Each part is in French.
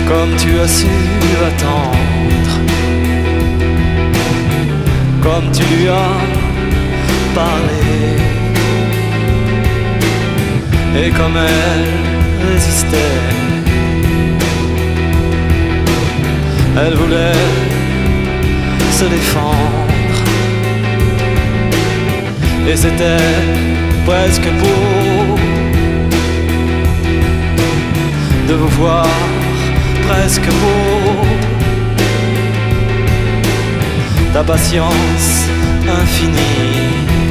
comme tu as su attendre, comme tu lui as parlé, et comme elle résistait. Elle voulait se défendre, et c'était presque beau de vous voir, presque beau. Ta patience infinie,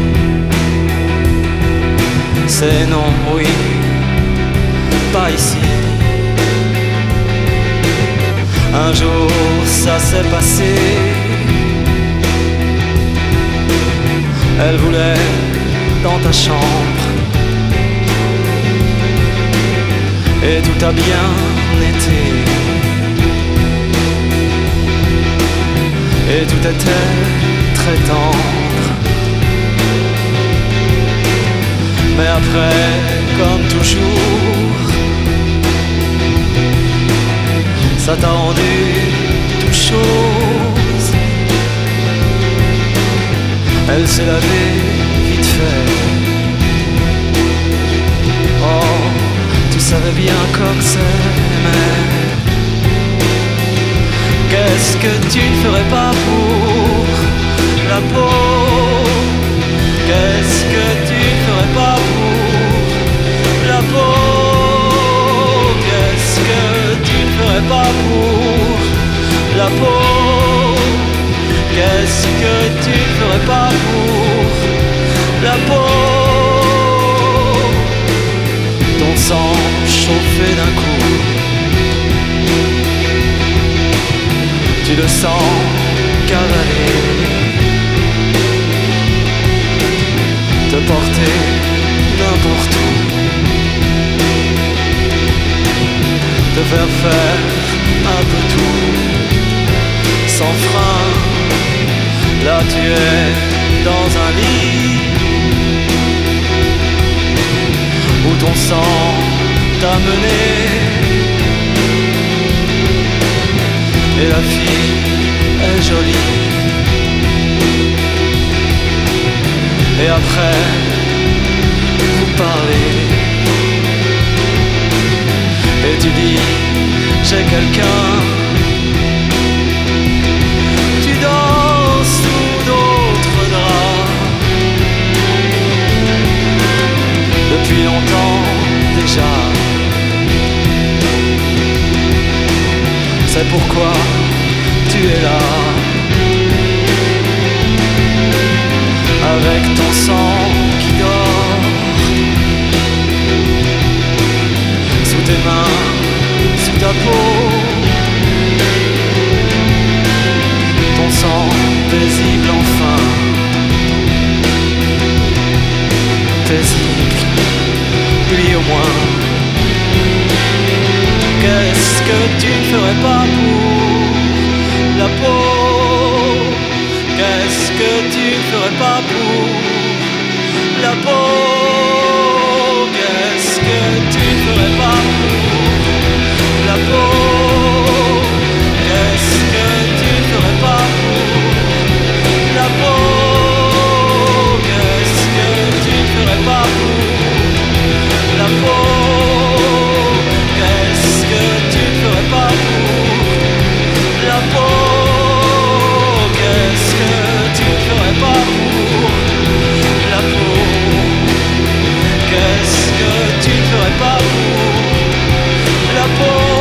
c'est non, oui, pas ici. Un jour ça s'est passé, elle voulait dans ta chambre, et tout a bien été, et tout était très tendre. Mais après, comme toujours, ça t'a rendu tout chose. Elle s'est lavée vite fait. Oh, tu savais bien comme c'est, mais qu'est-ce que tu ne ferais pas pour la peau? Qu'est-ce que tu ne ferais pas pour la peau? Qu'est-ce que tu ne ferais pas pour la peau? Qu'est-ce que tu ne ferais pas pour la peau? Ton sang chauffé d'un coup, tu le sens cavaler, te porter n'importe où, te faire faire un peu tout, sans frein. Là tu es dans un lit où ton sang t'a mené, et la fille est jolie. Et après, vous parlez, et tu dis, j'ai quelqu'un. Tu dors sous d'autres draps, depuis longtemps déjà. C'est pourquoi tu es là, avec ton sang qui dort sous tes mains, sous ta peau. Ton sang paisible enfin, paisible, lui au moins. Qu'est-ce que tu ne ferais pas pour la peau? Qu'est-ce que tu ne ferais pas pour la peau? Qu'est-ce que tu ne ferais pas pour la peau? Qu'est-ce que tu ne ferais pas pour la peau? Qu'est-ce que tu ne ferais pas pour la peau? Qu'est-ce que tu ne ferais pas pour la peau? Qu'est-ce que tu ne ferais pas pour la peau? Qu'est-ce que tu ne ferais pas pour la peau?